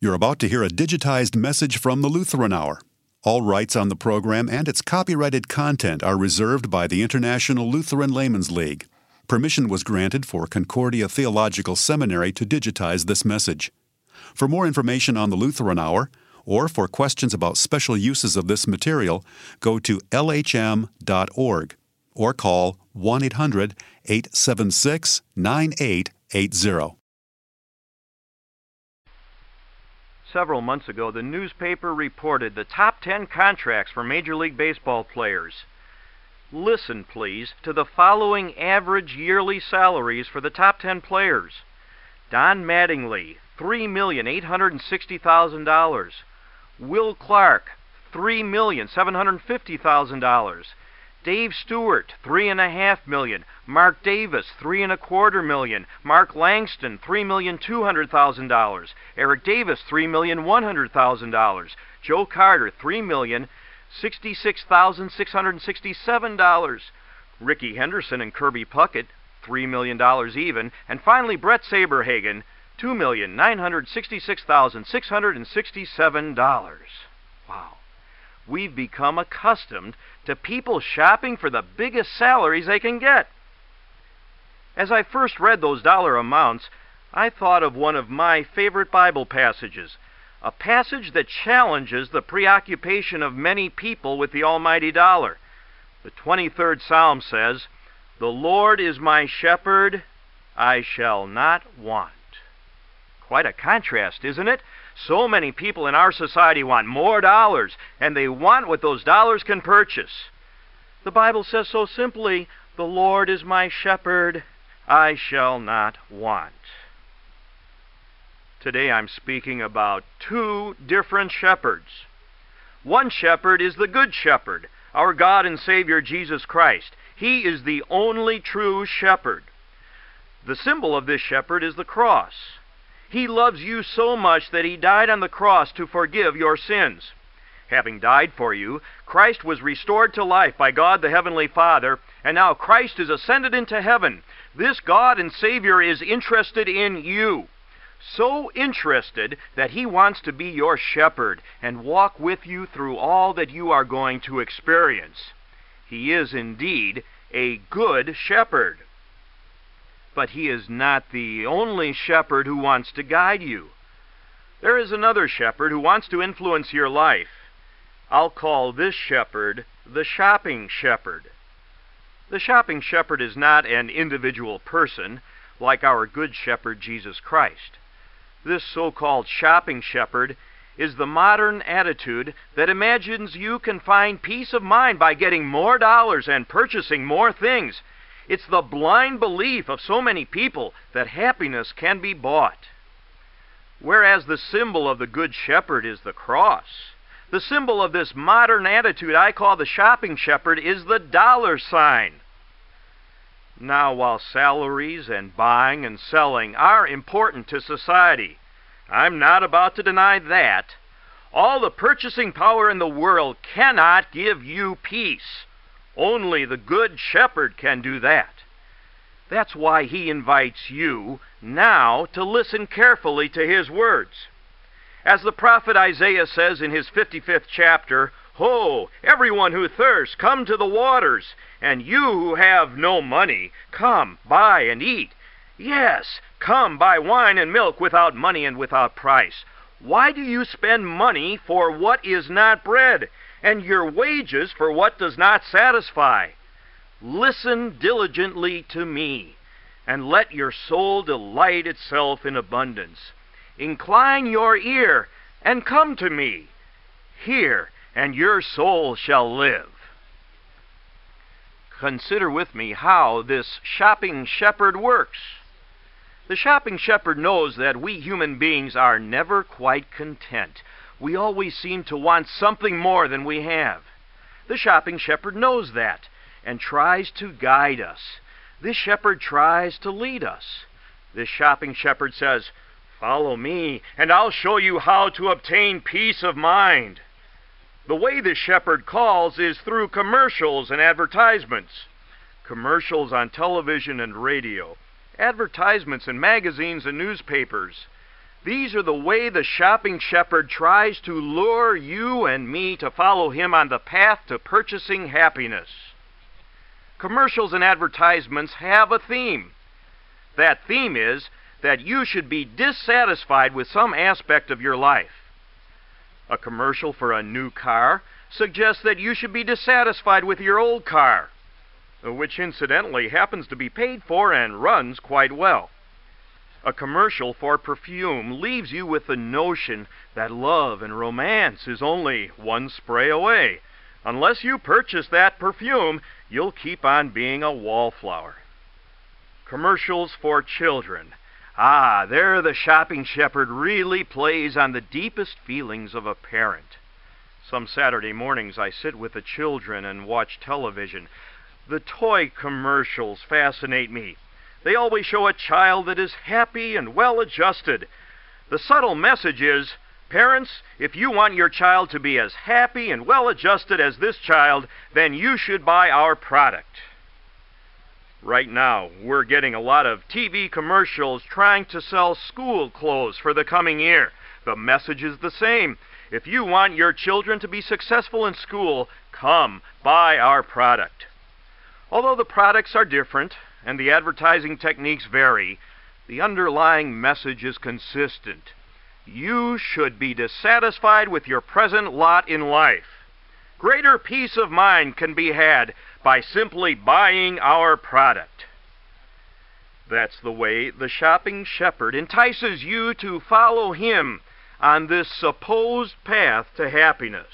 You're about to hear a digitized message from the Lutheran Hour. All rights on the program and its copyrighted content are reserved by the International Lutheran Laymen's League. Permission was granted for Concordia Theological Seminary to digitize this message. For more information on the Lutheran Hour, or for questions about special uses of this material, go to lhm.org or call 1-800-876-9880. Several months ago, the newspaper reported the top 10 contracts for Major League Baseball players. Listen, please, to the following average yearly salaries for the top 10 players. Don Mattingly, $3,860,000. Will Clark, $3,750,000. Dave Stewart, $3.5 million. Mark Davis, $3.25 million. Mark Langston, $3,200,000. Eric Davis, $3,100,000. Joe Carter, $3,066,667. Ricky Henderson and Kirby Puckett, $3 million even. And finally, Brett Saberhagen, $2,966,667. Wow. We've become accustomed to people shopping for the biggest salaries they can get. As I first read those dollar amounts, I thought of one of my favorite Bible passages, a passage that challenges the preoccupation of many people with the almighty dollar. The 23rd Psalm says, "The Lord is my shepherd, I shall not want." Quite a contrast, isn't it? So many people in our society want more dollars, and they want what those dollars can purchase. The Bible says so simply, "The Lord is my shepherd, I shall not want." Today I'm speaking about two different shepherds. One shepherd is the Good Shepherd, our God and Savior Jesus Christ. He is the only true shepherd. The symbol of this shepherd is the cross. He loves you so much that He died on the cross to forgive your sins. Having died for you, Christ was restored to life by God the Heavenly Father, and now Christ is ascended into heaven. This God and Savior is interested in you. So interested that He wants to be your shepherd and walk with you through all that you are going to experience. He is indeed a good shepherd. But He is not the only shepherd who wants to guide you. There is another shepherd who wants to influence your life. I'll call this shepherd the shopping shepherd. The shopping shepherd is not an individual person like our good shepherd Jesus Christ. This so-called shopping shepherd is the modern attitude that imagines you can find peace of mind by getting more dollars and purchasing more things. It's the blind belief of so many people that happiness can be bought. Whereas the symbol of the Good Shepherd is the cross, the symbol of this modern attitude I call the shopping shepherd is the dollar sign. Now, while salaries and buying and selling are important to society, I'm not about to deny that, all the purchasing power in the world cannot give you peace. Only the Good Shepherd can do that. That's why He invites you now to listen carefully to His words. As the prophet Isaiah says in his 55th chapter, "Ho, everyone who thirsts, come to the waters, and you who have no money, come, buy and eat. Yes, come, buy wine and milk without money and without price. Why do you spend money for what is not bread, and your wages for what does not satisfy? Listen diligently to me, and let your soul delight itself in abundance. Incline your ear, and come to me. Hear, and your soul shall live." Consider with me how this shopping shepherd works. The shopping shepherd knows that we human beings are never quite content. We always seem to want something more than we have. The shopping shepherd knows that and tries to guide us. This shepherd tries to lead us. This shopping shepherd says, "Follow me, and I'll show you how to obtain peace of mind." The way this shepherd calls is through commercials and advertisements. Commercials on television and radio. Advertisements in magazines and newspapers. These are the way the shopping shepherd tries to lure you and me to follow him on the path to purchasing happiness. Commercials and advertisements have a theme. That theme is that you should be dissatisfied with some aspect of your life. A commercial for a new car suggests that you should be dissatisfied with your old car, which incidentally happens to be paid for and runs quite well. A commercial for perfume leaves you with the notion that love and romance is only one spray away. Unless you purchase that perfume, you'll keep on being a wallflower. Commercials for children. There the shopping shepherd really plays on the deepest feelings of a parent. Some Saturday mornings I sit with the children and watch television. The toy commercials fascinate me. They always show a child that is happy and well-adjusted. The subtle message is, parents, if you want your child to be as happy and well-adjusted as this child, then you should buy our product. Right now, we're getting a lot of TV commercials trying to sell school clothes for the coming year. The message is the same. If you want your children to be successful in school, come buy our product. Although the products are different and the advertising techniques vary, the underlying message is consistent. You should be dissatisfied with your present lot in life. Greater peace of mind can be had by simply buying our product. That's the way the shopping shepherd entices you to follow him on this supposed path to happiness.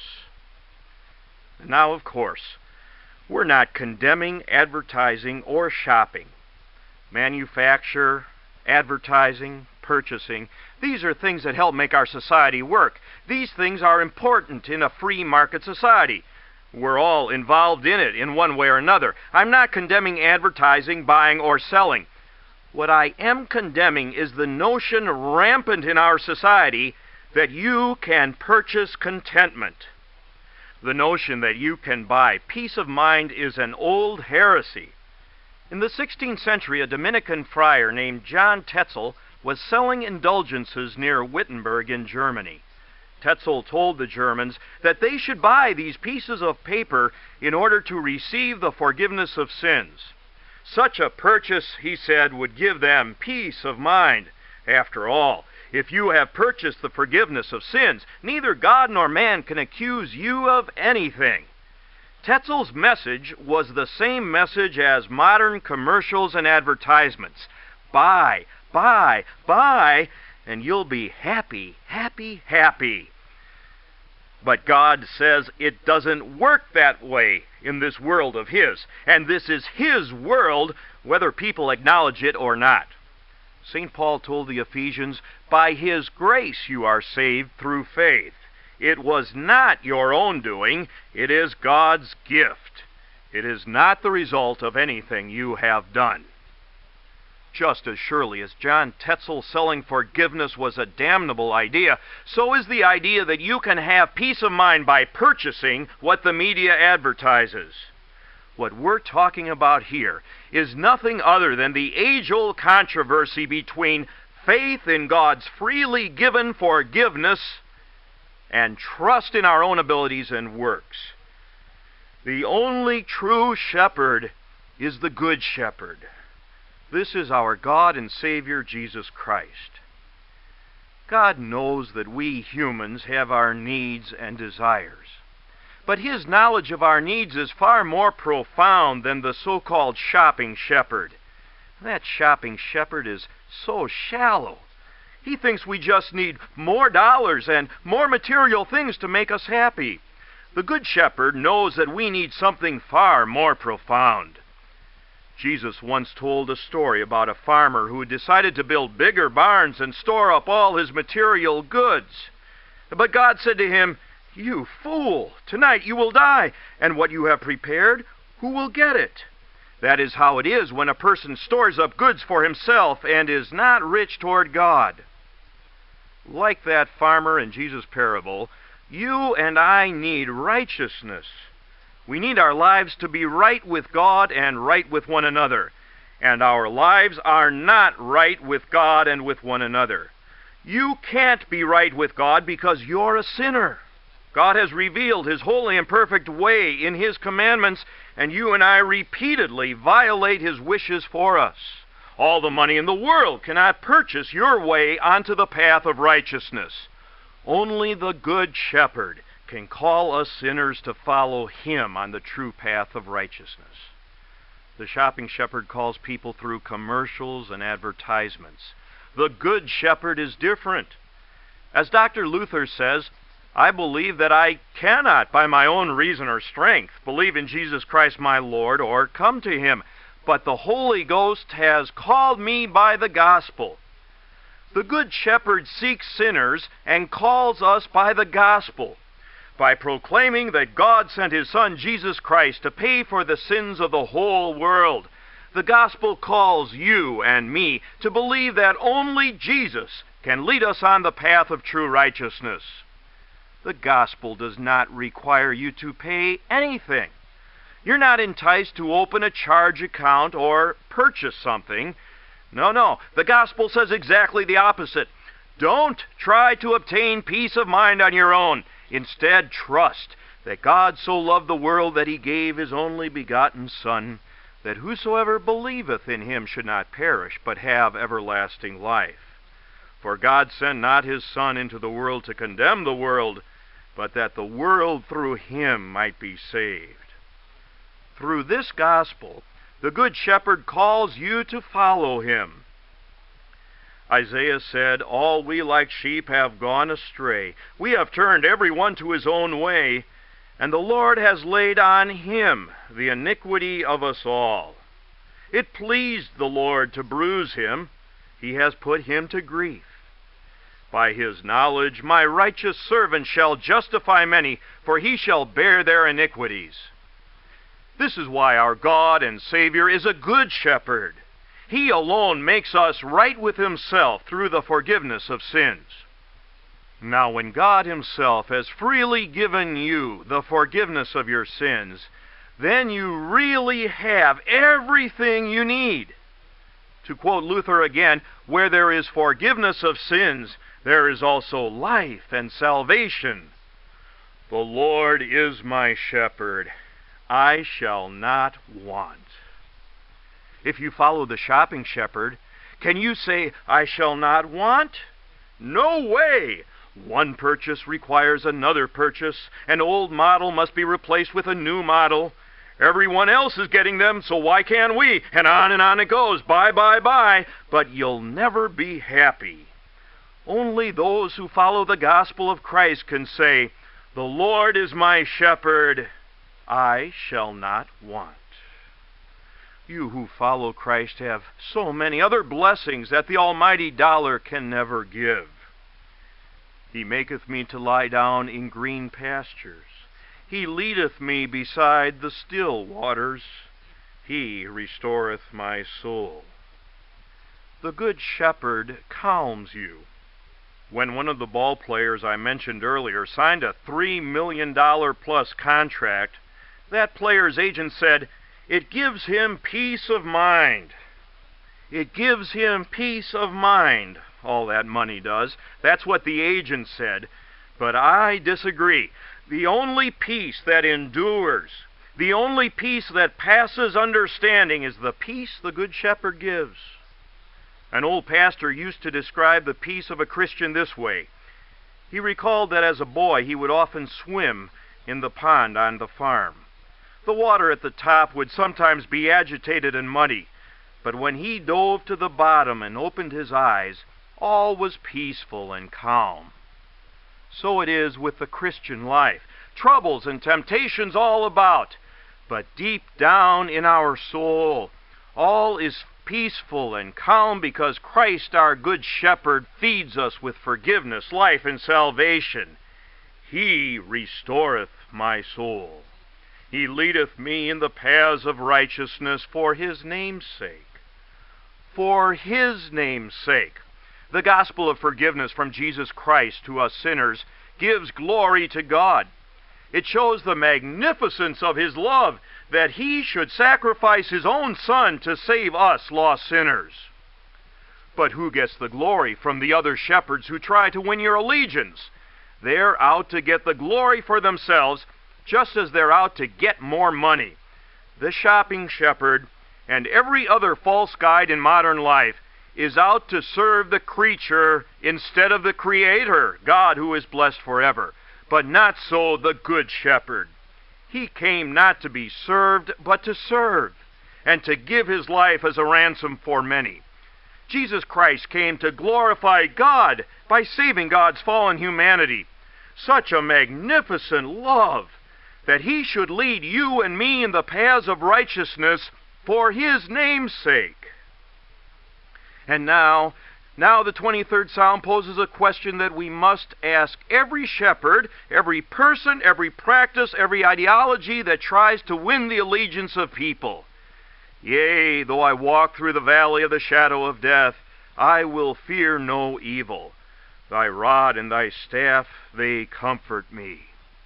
Now, of course, we're not condemning advertising or shopping. Manufacture, advertising, purchasing, these are things that help make our society work. These things are important in a free market society. We're all involved in it in one way or another. I'm not condemning advertising, buying, or selling. What I am condemning is the notion rampant in our society that you can purchase contentment. The notion that you can buy peace of mind is an old heresy. In the 16th century, a Dominican friar named John Tetzel was selling indulgences near Wittenberg in Germany. Tetzel told the Germans that they should buy these pieces of paper in order to receive the forgiveness of sins. Such a purchase, he said, would give them peace of mind. After all, if you have purchased the forgiveness of sins, neither God nor man can accuse you of anything. Tetzel's message was the same message as modern commercials and advertisements. Buy, buy, buy, and you'll be happy, happy, happy. But God says it doesn't work that way in this world of His. And this is His world, whether people acknowledge it or not. St. Paul told the Ephesians, by His grace you are saved through faith. It was not your own doing, it is God's gift. It is not the result of anything you have done. Just as surely as John Tetzel selling forgiveness was a damnable idea, so is the idea that you can have peace of mind by purchasing what the media advertises. What we're talking about here is nothing other than the age-old controversy between faith in God's freely given forgiveness and trust in our own abilities and works. The only true shepherd is the Good Shepherd. This is our God and Savior, Jesus Christ. God knows that we humans have our needs and desires. But His knowledge of our needs is far more profound than the so-called shopping shepherd. That shopping shepherd is so shallow. He thinks we just need more dollars and more material things to make us happy. The Good Shepherd knows that we need something far more profound. Jesus once told a story about a farmer who decided to build bigger barns and store up all his material goods. But God said to him, "You fool, tonight you will die, and what you have prepared, who will get it?" That is how it is when a person stores up goods for himself and is not rich toward God. Like that farmer in Jesus' parable, you and I need righteousness. We need our lives to be right with God and right with one another. And our lives are not right with God and with one another. You can't be right with God because you're a sinner. God has revealed His holy and perfect way in His commandments, and you and I repeatedly violate His wishes for us. All the money in the world cannot purchase your way onto the path of righteousness. Only the Good Shepherd can call us sinners to follow Him on the true path of righteousness. The shopping shepherd calls people through commercials and advertisements. The Good Shepherd is different. As Dr. Luther says, I believe that I cannot, by my own reason or strength, believe in Jesus Christ my Lord or come to Him, but the Holy Ghost has called me by the gospel. The Good Shepherd seeks sinners and calls us by the gospel, by proclaiming that God sent His Son, Jesus Christ, to pay for the sins of the whole world. The gospel calls you and me to believe that only Jesus can lead us on the path of true righteousness. The gospel does not require you to pay anything. You're not enticed to open a charge account or purchase something. No. The gospel says exactly the opposite. Don't try to obtain peace of mind on your own. Instead, trust that God so loved the world that He gave His only begotten Son, that whosoever believeth in Him should not perish, but have everlasting life. For God sent not His Son into the world to condemn the world, but that the world through Him might be saved. Through this gospel, the Good Shepherd calls you to follow Him. Isaiah said, all we like sheep have gone astray. We have turned every one to his own way, and the Lord has laid on Him the iniquity of us all. It pleased the Lord to bruise Him. He has put Him to grief. By His knowledge my righteous servant shall justify many, for He shall bear their iniquities. This is why our God and Savior is a Good Shepherd. He alone makes us right with Himself through the forgiveness of sins. Now, when God Himself has freely given you the forgiveness of your sins, then you really have everything you need. To quote Luther again, where there is forgiveness of sins, there is also life and salvation. The Lord is my shepherd. I shall not want. If you follow the shopping shepherd, can you say, I shall not want? No way! One purchase requires another purchase. An old model must be replaced with a new model. Everyone else is getting them, so why can't we? And on it goes. Buy. But you'll never be happy. Only those who follow the gospel of Christ can say, the Lord is my shepherd. I shall not want. You who follow Christ have so many other blessings that the almighty dollar can never give. He maketh me to lie down in green pastures. He leadeth me beside the still waters. He restoreth my soul. The Good Shepherd calms you. When one of the ball players I mentioned earlier signed a $3 million plus contract, that player's agent said, it gives him peace of mind. It gives him peace of mind, all that money does. That's what the agent said. But I disagree. The only peace that endures, the only peace that passes understanding is the peace the Good Shepherd gives. An old pastor used to describe the peace of a Christian this way. He recalled that as a boy he would often swim in the pond on the farm. The water at the top would sometimes be agitated and muddy, but when he dove to the bottom and opened his eyes, all was peaceful and calm. So it is with the Christian life. Troubles and temptations all about, but deep down in our soul, all is peaceful and calm because Christ, our Good Shepherd, feeds us with forgiveness, life, and salvation. He restoreth my soul. He leadeth me in the paths of righteousness for His name's sake. For His name's sake. The gospel of forgiveness from Jesus Christ to us sinners gives glory to God. It shows the magnificence of His love that He should sacrifice His own Son to save us lost sinners. But who gets the glory from the other shepherds who try to win your allegiance? They're out to get the glory for themselves, just as they're out to get more money. The shopping shepherd and every other false guide in modern life is out to serve the creature instead of the Creator, God who is blessed forever. But not so the Good Shepherd. He came not to be served, but to serve, and to give his life as a ransom for many. Jesus Christ came to glorify God by saving God's fallen humanity. Such a magnificent love that he should lead you and me in the paths of righteousness for his name's sake. And now the 23rd Psalm poses a question that we must ask every shepherd, every person, every practice, every ideology that tries to win the allegiance of people. Yea, though I walk through the valley of the shadow of death, I will fear no evil. Thy rod and thy staff, they comfort me.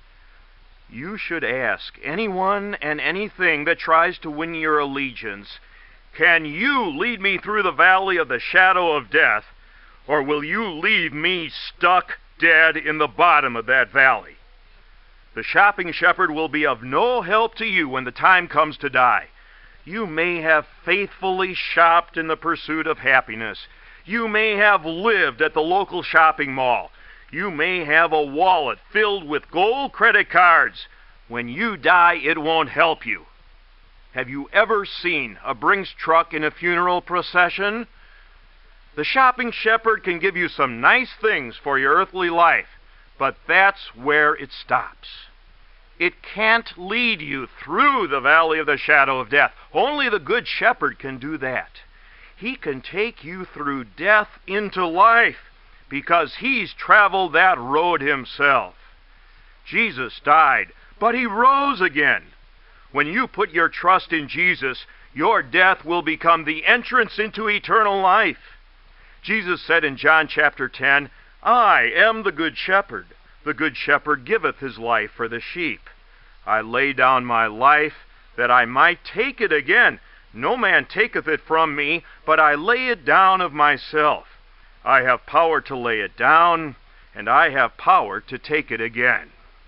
You should ask anyone and anything that tries to win your allegiance, can you lead me through the valley of the shadow of death, or will you leave me stuck dead in the bottom of that valley? The shopping shepherd will be of no help to you when the time comes to die. You may have faithfully shopped in the pursuit of happiness. You may have lived at the local shopping mall. You may have a wallet filled with gold credit cards. When you die, it won't help you. Have you ever seen a Brinks truck in a funeral procession? The shopping shepherd can give you some nice things for your earthly life, but that's where it stops. It can't lead you through the valley of the shadow of death. Only the Good Shepherd can do that. He can take you through death into life because he's traveled that road himself. Jesus died, but he rose again. When you put your trust in Jesus, your death will become the entrance into eternal life. Jesus said in John chapter 10, I am the Good Shepherd. The Good Shepherd giveth his life for the sheep. I lay down my life that I might take it again. No man taketh it from me, but I lay it down of myself. I have power to lay it down, and I have power to take it again.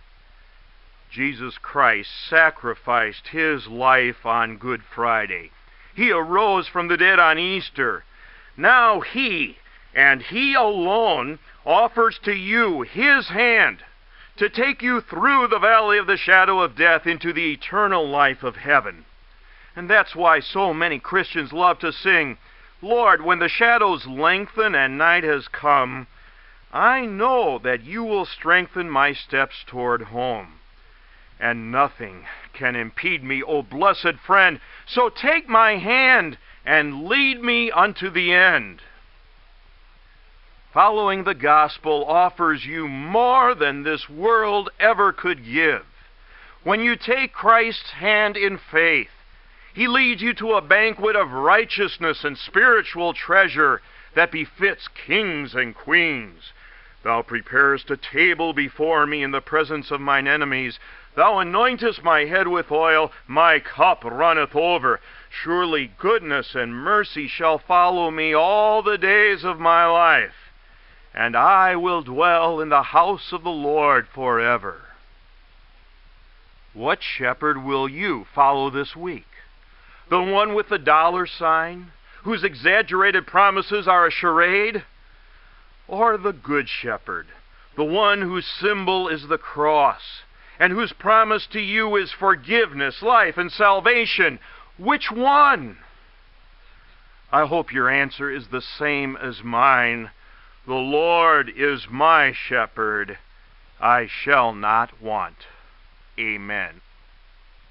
Jesus Christ sacrificed his life on Good Friday. He arose from the dead on Easter. Now he, and he alone, offers to you his hand to take you through the valley of the shadow of death into the eternal life of heaven. And that's why so many Christians love to sing, Lord, when the shadows lengthen and night has come, I know that you will strengthen my steps toward home. And nothing can impede me, O blessed friend. So take my hand and lead me unto the end. Following the gospel offers you more than this world ever could give. When you take Christ's hand in faith, he leads you to a banquet of righteousness and spiritual treasure that befits kings and queens. Thou preparest a table before me in the presence of mine enemies. Thou anointest my head with oil, my cup runneth over. Surely goodness and mercy shall follow me all the days of my life, and I will dwell in the house of the Lord forever. What shepherd will you follow this week? The one with the dollar sign, whose exaggerated promises are a charade? Or the Good Shepherd, the one whose symbol is the cross, and whose promise to you is forgiveness, life, and salvation? Which one? I hope your answer is the same as mine. The Lord is my shepherd. I shall not want. Amen.